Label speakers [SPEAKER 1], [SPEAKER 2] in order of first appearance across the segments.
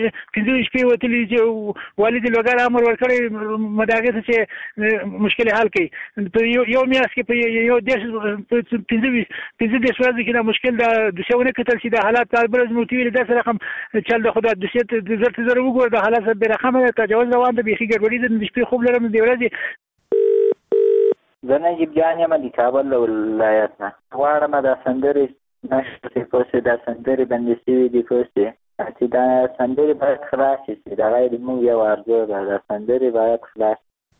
[SPEAKER 1] پنځه شپې وتلې چې والد لوګر امر ورکړي مداګه چې مشکل حل کړي په یو میاس کې په یو دیش پنځه ورځې کې دا مشکل د څونه کتل چې د حالات برز موتیل د سره رقم چل د خدای د ست زر وګور د حالات به رقم تجاوز روان د بيخي ګډوډي د شپې خوب لرم دی ورځي
[SPEAKER 2] زه نجیب جان یم د کابل ولایت نه غواړم د سندرې نشته کوڅه د سندرې باندې سوي دي کوڅه چې دا سندرې باید خلاص شي دا غیر موږ یو ارزو ده د سندرې باید خلاص.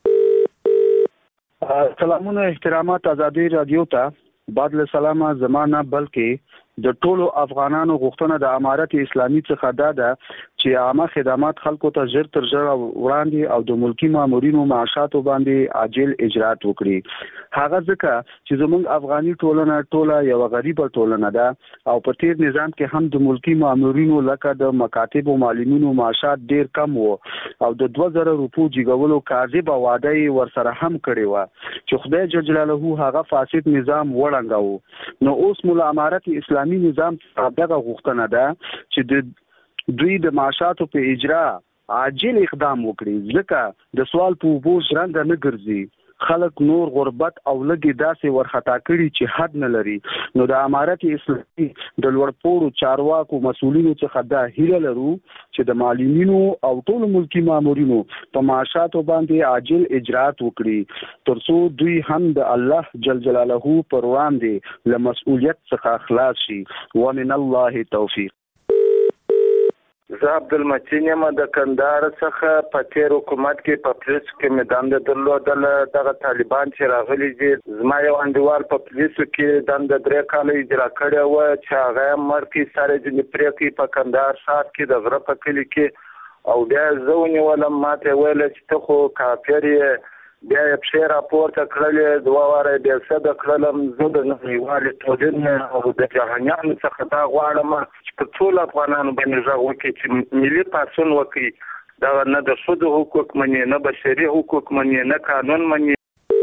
[SPEAKER 3] سلامونه احترامات آزادي رادیو ته بعد له سلامه زمانہ بلکې د ټولو افغانانو غوښتنه د امارت اسلامي څخه ده چې عامه خدمات خلکو ته ژر تر ژره وړاندې او د ملکی مامورینو معاشاتو باندې عاجل اجرات وکړي. هغه ځکه چې زموږ افغاني ټوله یو غریبه ټولنه ده او په تیر نظام کې هم د ملکی مامورینو لکه د مکاتب او معلمینو معاشات ډیر کم وو او د 2000 روپو جګولو کاذبه وعده ورسره هم کړې و چې خدای جل جلاله هغه فاسد نظام وړانداو. نو اوس مولا امارت اسلامي نظام دغه غوښتنه ده چې د دوی د معاشاتو په اجرا عاجل اقدام وکړي ځکه د سوال په بوج رنګ نه ګرځي. خلک نور غربت او لګي داسې ورخطا کړي چې حد نه لري. نو د امارت اسلامي د لوړپوړو چارواکو مسؤلینو څخه دا هیله لرو چې د معلمینو او ټول ملکی مامورینو په معاشاتو باندې عاجل اجرات وکړي ترڅو دوی هم د الله جل جلاله پر وړاندې له مسؤلیت څخه خلاص شي. ومن الله توفیق.
[SPEAKER 4] زه عبدالمتین یم د کندهار څخه. په تیر حکومت کې په پولیسو کې مې دنده درلودله. دغه طالبان چې راغلي دي زما یو انډیوال په پولیسو کې دنده 3 کاله اجرا کړې وه چې هغه یې مړ کړي سره ځینې پرېکړې په کندهار ښار کې د غره په کلي کې او بیا زه ونیولم. ما ته یې ویله چې ته خو کافر یې. بیا یې پښې راپورته کړلې 2 واره بیا څه کړلم. زه د نړیوالې ټولنې او د جهانیانو څخه دا غواړم چې په ټولو افغانانو باندې غږ وکړي چې ملي پاڅون وکړي. دا نه د ښځو حقوق مني نه بشري حقوق مني نه قانون مني.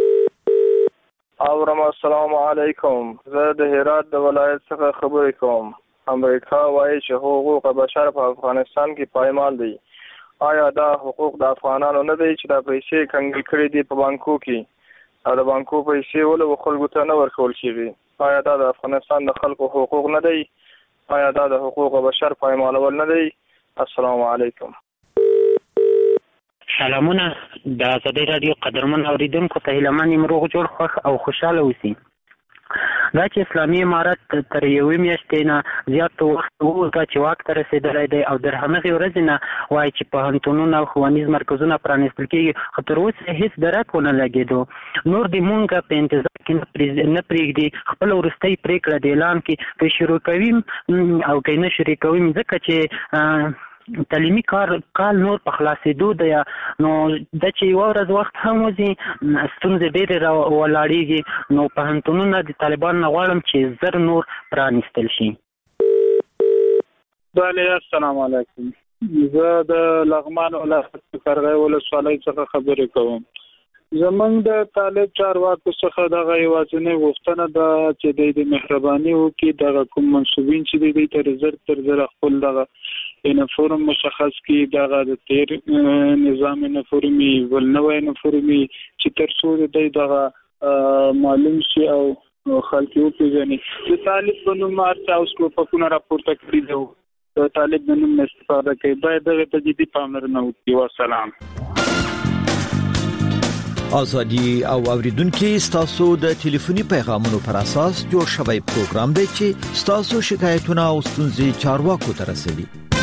[SPEAKER 5] اورم السلام علیکم. زه د هرات د ولایت څخه خبرې کوم. امریکا وایي چې حقوق بشر په افغانستان کې پایمال دي. آیا دا حقوق د افغانانو نه دی چې دا پیسې کنګل کړي دي په بانکو کې او د بانکو پیسې ولې خلکو ته نه ورکول کېږي؟ آیا دا د افغانستان د خلکو حقوق نه دی؟ آیا دا د حقوق بشر پایمالول نه دی؟ السلام علیکم.
[SPEAKER 6] سلامونه د آزادي رادیو قدرمن اوریدونکو ته هیلهمن یم روغ جوړ خوښ او خوشحاله اوسئ. دا چې اسلامي امارت تر یوې میاشتې نه زیات وخت وروسته چې واک ته رسېدلی دی او در همغې ورځې نه وایي چې پوهنتونونه او ښوونیز مرکزونه پرانیستل کېږي خو تر اوسه هېڅ درک ونه لګېدو. نور دې مونږ په انتظار کې نه پرېږدي خپله وروستۍ پرېکړه د اعلان کې که شروع کوي او که نه شروع کوي ځکه چې تعلیمي کال نور په خلاصېدو دی نو دا چې یوه ورځ وخت هم وځي ستونزې ډېرې ولاړېږي. نو پوهنتونونه د طالبانو نه غواړم چې زر نور پرانیستل شي.
[SPEAKER 7] بله السلام علیکم. زه د لغمان ولایت قرغې ولسوالۍ څخه خبرې کوم. زمونږ د طالب چارواکو څخه دغه یوازینۍ غوښتنه ده چې د مهرباني وکړي دغه کوم منصوبین چې دوی تر زر خپل دغه یونیفورم مشخص کړي دغه د تیر نظام یونیفورمي ول نوې یونیفورمي چې تر څو دوی دغه معلوم شي او خلک وپېژني. د طالب په نوم مارچ اوس ټوپکونه راپورته کړي دي. د طالب په نوم استفاده کوي باید دغه ته جدي پاملرنه وکړي. والسلام.
[SPEAKER 8] ازادي او اوریدونکو ستاسو د ټلیفوني پیغامونو پر اساس جوړ شوی پروګرام دی چې ستاسو شکایتونه او ستونزې چارواکو ته رسوي.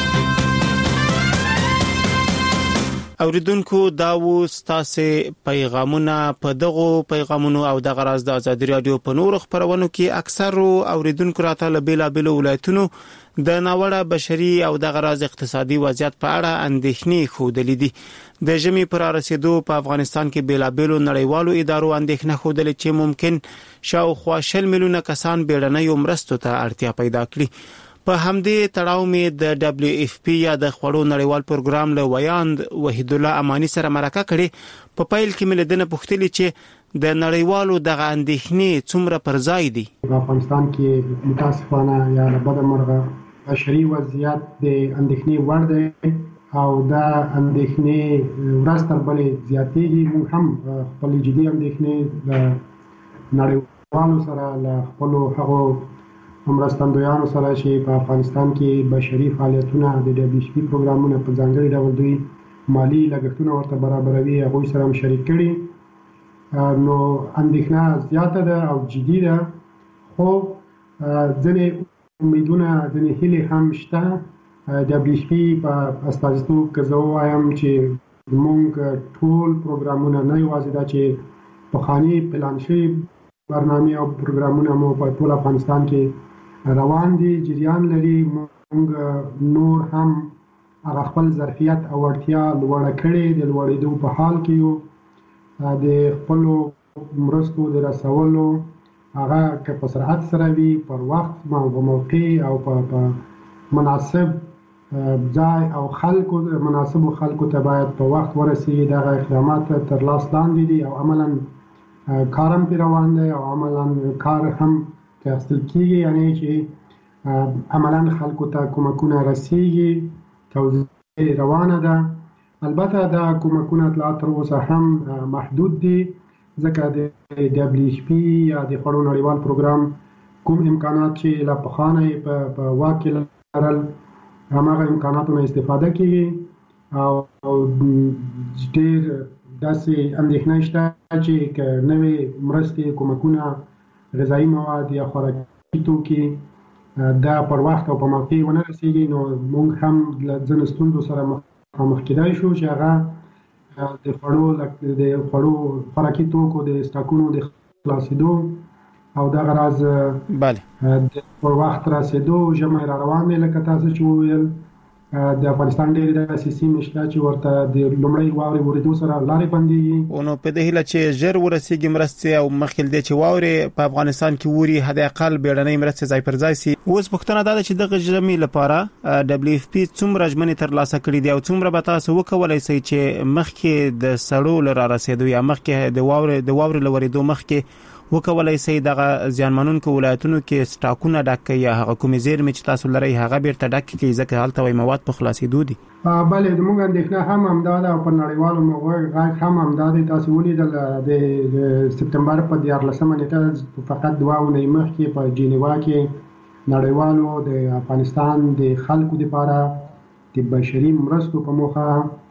[SPEAKER 9] اوریدونکو دا و ستاسو پیغامونه. په دغه پیغامونو او د غراز د آزادي رادیو په نور خبرونو کې اکثر اوریدونکو راته بیلابل ولایتونو د ناوړه بشري او د غراز اقتصادي وضعیت په اړه اندېښنې ښودلې دي. د ژمي پر رسیدو په افغانستان کې بیلابل نړیوالو ادارو اندېښنه ښودلې چې ممکن شاوخوا 20 میلیونه کسان بیړنیو مرستو ته اړتیا پیدا کړي. په همدې تړاو مې د WFP یا د خوړو نړیوال پروګرام له ویاند وحید الله امانی سره مرکه کړې. په پیل کې مې لیدنه پوښتلې چې د نړیوالو دغه اندېښنې څومره پر ځای دي.
[SPEAKER 10] په افغانستان کې متاسفانه یا له بده مرغه بشري وضعیت د اندېښنې وړ دی او دا اندېښنې ورځ تر بلې زیاتېږي. موږ هم خپل جدي اندېښنې د نړیوالو سره له خپلو هغو مرستندویانو سره چې په افغانستان کې بشري فعالیتونه د WFP پروګرامونه په ځانګړي ډول دوی مالی لګښتونه ورته برابروي هغوی سره هم شریک کړي. نو اندېښنه زیاته ده او جدي ده، خو ځینې امیدونه ځینې هیلې هم شته. WFP په استازیتوب که زه ووایم چې زموږ ټول پروګرامونه نه یوازې دا چې پخواني پلان شوي برنامې او پروګرامونه مو په ټول افغانستان کې روان دي، جریان لري. موږ نور هم هغه خپل ظرفیت او وړتیا لوړه کړې د لوړېدو په حال کې یو. د خپلو مرستو د رسولو هغه که په سرعت سره وي، پر وخت په موقع او په مناسب ځای او مناسبو خلکو ته باید په وخت ورسیږي. دغه اقدامات تر لاس لاندې دي او عملاً کار هم پرې روان دی او عملاً کار هم اخیستل کېږي، یعنې چې عملاً خلکو ته کومکونه رسیږي، توزیع روانه ده. البته دا کومکونه لا تر اوسه هم محدود دي، ځکه د WFP یا د خوړو نړیوال پروګرام کوم امکانات چې لا پخوانه په واک کې لرل هماغه امکاناتو نه استفاده کېږي او ډېر داسې اندېښنه شته چې که نوې مرستې، کومکونه، غذایي مواد یا خوراکي توکي دا پر وخت او په موقع ونه رسېږي، نو موږ هم له ځینو ستونزو سره مخامخ کېدای شو چې هغه د خوړو خوراکي توکو د سټاکونو د خلاصېدو او دغه راز پر وخت رسېدو. ژمی را روان دی لکه تاسو چې وویل. د افغانستان ډېرې داسې سیمې شته چې ورته د لومړۍ واورې ورېدو سره لارې بندېږي.
[SPEAKER 9] نو په دې هیله چې ژر ورسېږي مرستې او مخکې له دې چې واورې په افغانستان کې ووري، حداقل بیړنۍ مرستې ځای پر ځای سي. اوس پوښتنه دا ده چې دغه ژمي لپاره WFP څومره ژمنې ترلاسه کړي دي او څومره به تاسو وکولی سئ چې مخکې د سړو له را رسېدو یا مخکې د واورې له ورېدو مخکې وکولای سي دغه زیانمنونکو ولایتونو کې سټاکونه ډک کړي یا هغه کومې زیرمې چې تاسو لرئ هغه بیرته ډک کړي، ځکه هلته وایي مواد په خلاصېدو دي.
[SPEAKER 10] بله، زموږ اندېښنه هم همدا ده او په نړیوالو غږ هم همدا دی. تاسو ولیدل د سپتمبر په 14 نیټه فقط 2 اونۍ مخکې په جنیوا کې نړیوالو د افغانستان د خلکو لپاره د بشري مرستو په موخه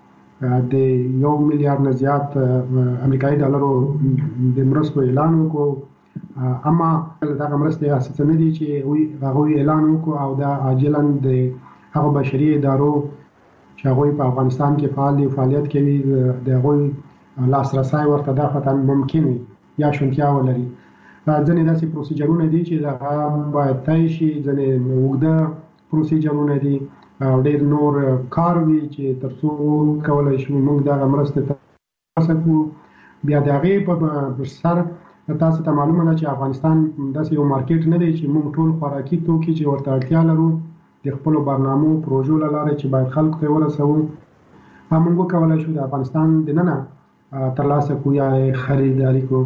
[SPEAKER 10] د 1 میلیارډ نه زیات امریکایي ډالرو د مرستو اعلان وکړو. اما دغه مرستې اساسي نه دي چې هغه اعلان وکړو او دا عاجلاً د هغه بشري ادارو چې هغه په افغانستان کې فعالیت کوي د هغه لاسرسي ورته دا فتن ممکن یا شونتیا ولري. ځینې داسې پروسیجرونه دي چې دا باید طی شي، ځینې اوږده پروسیجرونه دي او ډېر نور کار وي چې ترڅو کولای شو موږ دغه مرستې ترلاسه کړو. بیا د هغې په سر تاسو ته معلومه ده چې افغانستان داسې یو مارکیټ نه دی چې موږ ټول خوراکي توکي چې ورته اړتیا لرو د خپلو برنامو پروژو له لارې چې باید خلکو ته ورسوو موږ وکولای شو د افغانستان دننه ترلاسه کړو یا خریداري کړو.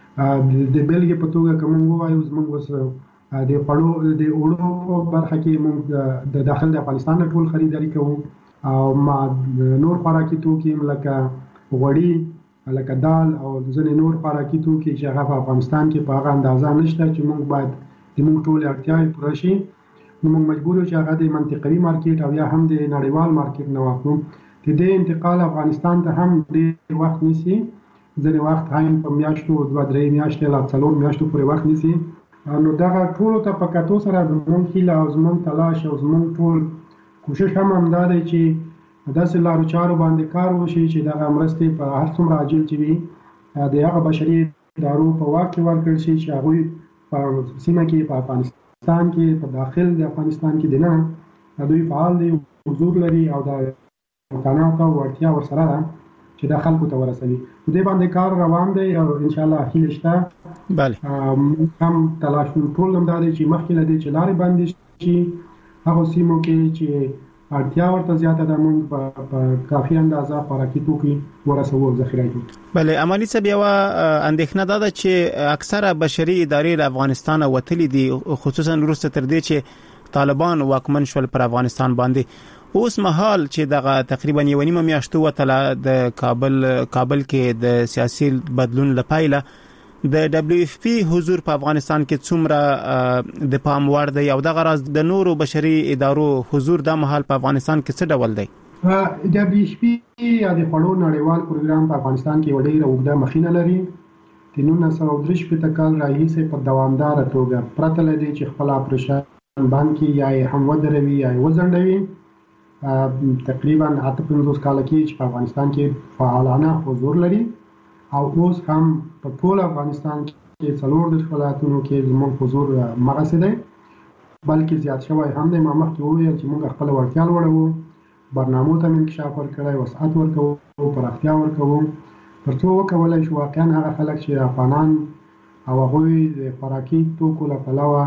[SPEAKER 10] د بېلګې په توګه که موږ ووایو زموږ اوس د خوړو د اوړو په برخه کې موږ د داخل د افغانستان نه ټول خریداري کوو او نور خوراکي توکي لکه غوړي، لکه دال او ځینې نور خوراکي توکي چې هغه په افغانستان کې په هغه اندازه نشته چې موږ باید د موږ ټولې اړتیاوې پوره شي، نو موږ مجبور یو چې هغه د منطقوي مارکیټ او یا هم د نړیوال مارکیټ نه واخلو. د دې انتقال افغانستان ته هم ډېر وخت نیسي، ځینې وخت هم په میاشتو 2-3 میاشتې لا 4 میاشتو پورې وخت نیسي. نو دغه ټولو ته په کتو سره زموږ هیله او زموږ تلاش او زموږ ټول کوشش هم همدا دی چې داسې لارو چارو باندې کار وشي چې دغه مرستې په هر څومره عاجل چې وي د هغه بشري ادارو په واک کې ورکړل شي چې هغوی په سیمه کې په افغانستان کې په داخل د افغانستان کې دننه دوی فعال دي، حضور لري او د امکانات او وړتیا ورسره ده چې د خلکو ته ورسوي. په دې باندې کار روان دی او ان شاء الله هیله شته.
[SPEAKER 9] بله،
[SPEAKER 10] هم تلاش ټول هم دا دی چې مخکې له دې چې لارې بندې شي هغو سیمو کې چې اړتیا ورته زیاته ده موږ په کافي اندازه خوراکي توکي ورسوو او ذخیره کړو.
[SPEAKER 9] بله، اماني صاحب، یوه اندېښنه دا ده چې اکثره بشري ادارې له افغانستانه وتلي دي، خصوصا وروسته تر دې چې طالبان واکمن شول پر افغانستان باندې اوس مهال چې دغه تقریبا 1.5 میاشتو وتله د کابل کې د سیاسي بدلون لپاره د دبليو اف پی حضور په افغانستان کې څومره د پام وړ دی او د غرض د نورو بشري ادارو حضور د مهال په افغانستان کې څه ډول دی؟
[SPEAKER 10] دبليو اف پی یا د خړو نړیوال پروګرام په افغانستان کې وړي راوګده مخینه لري. د 1933 کال راهیسې په دوامدار توګه پرته لدی چې خپل اپریشن باندې یا هم ودروي یا وزندوي تقریبا 58 کال کې چې په افغانستان کې فعالانه حضور لري او اوس هم په ټول افغانستان کې څلور د ولایتونو کې زموږ حضور مغسه دی بلکې زیات شوی هم د مخکې وویل چې موږ خپل ورتیال وړو برنامو ته انکشاف ورکړی وسعت ورکوو پراختیا ورکوو ترڅو وکولای شو واقعا هغه خلک چې افغانان او هغوی د خوراکي توکو له پلوه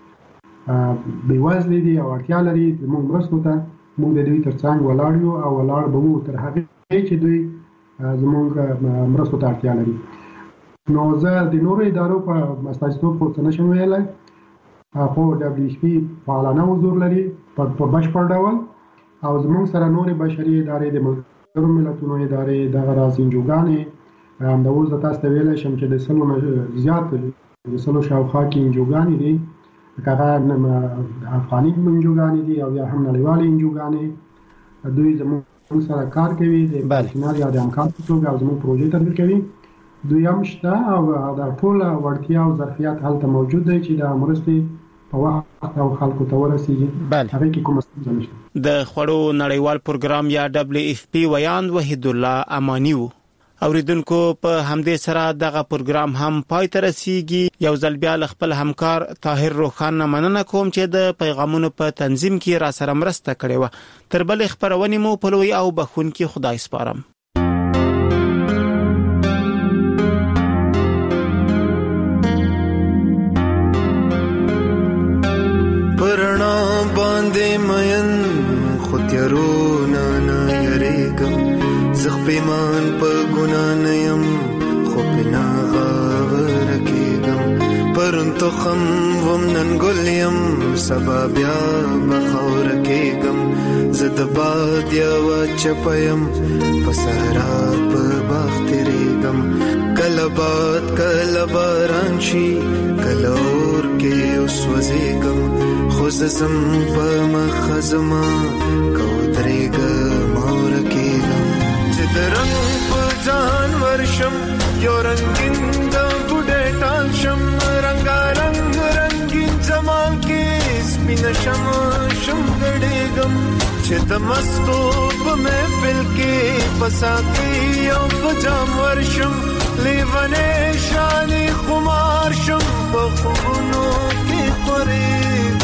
[SPEAKER 10] بېوزلي دي او اړتیا لري زموږ مرستو ته موږ د دوی ترڅنګ ولاړ یو او ولاړ به وو تر هغې چې دوی زموږ مرستو ته اړتیا لري. نو زه د نورو ادارو په استازیتوب پورته نشم ویلی خو دبليو اف پی فعالانه حضور لري په بشپړ ډول او زموږ سره نورې بشري ادارې د ملګرو ملتونو ادارې دغه راز انجوګانې همداوس د تاسو ته ویلی شم چې د 100 نه زیات د 100 شاوخوا کې انجوګانې دي که هغه افغاني انجوګانې دي او یا هم نړیوالې انجوګانې دوی زموږ سره کار کوي د پرسونال یا د همکار په توګه او زموږ پروژې تطبیق کوي. دوی هم شته او دا ټول وړتیا او ظرفیت هلته موجود دی چې د مرستې په وخت او خلکو ته ورسیږي. هغه کې کوم ستونزه نشته.
[SPEAKER 9] د خړو نړیوال پروګرام یا دبليو اف پی ویان وحید الله امانی وو. اوریدونکو په همدې سره دغه پروګرام هم پای ته رسیږي. یو ځل بیا خپل همکار طاهر روخان مننه کوم چې د پیغامونو په تنظیم کې را سره مرسته کړې و. تر بل خبرونه مو په لوی او بخون کې خدای سپارم.
[SPEAKER 11] پرنا باندې مین خطرونه نه یریګم زخ پیمان په ګنا نه يم خو پنا غاور کېګم پرون تو خم ومنن ګلیم سبا بیا بخور کېګم زد باد یا چپیم په صحرا په باختریګم کله باد کله باران شي کله اور کې اوس وزېګم خو زم په مخزما کو درېګم اور کېګم چې درنګ په ځان ورشم یو رنگین د بوډۍ ټال شم رنگارنګ رنگین جمال کې سپین شم ګډېګم چې د مستو په محفل کې پساتی او په جام ورشم لیوانې شانې خمار شم په خوبونو کې خورېږم.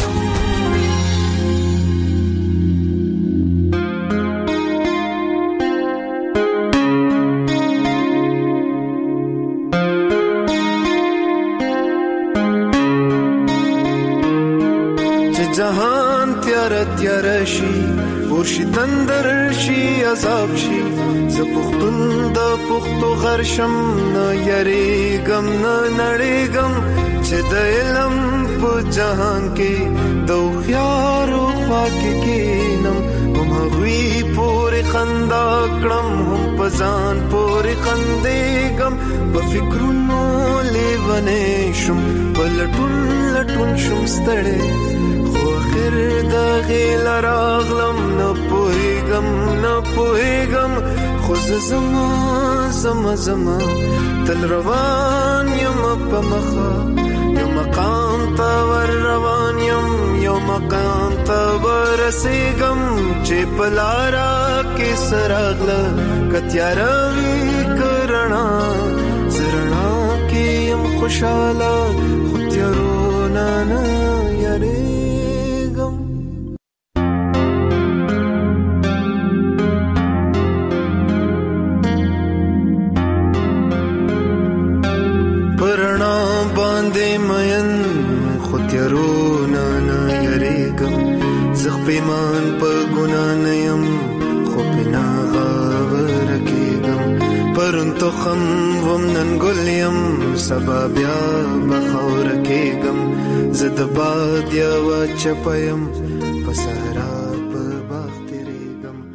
[SPEAKER 11] جهان تیار شي ورشي تندر شي عذاب شي ز پختون د پختو غرشم نه یریګم نه نړېګم چې د علم په جهان کې د خيارو خواږه کېنم هم هغوی پورې خندا کړم هم په ځان پورې خندېږم په فکرونو لیونې شم په لټون شم ستړی خیر د غیل راغلم نه پوهېږم خو زما تل روان یم په مخه یو مقام ته ور روان یم یو مقام ته ورسېږم چې په لاره کې سراغله که تیاره وي که رڼا زه رڼا کې یم خوشحاله خو تیارونه نه یارېږم. پیمان په ګنا نه يم خو پنا غاور کېږم پرون تو خم ومنن ګلیم سبا بیا بخور کېږم زد باد یا چپایم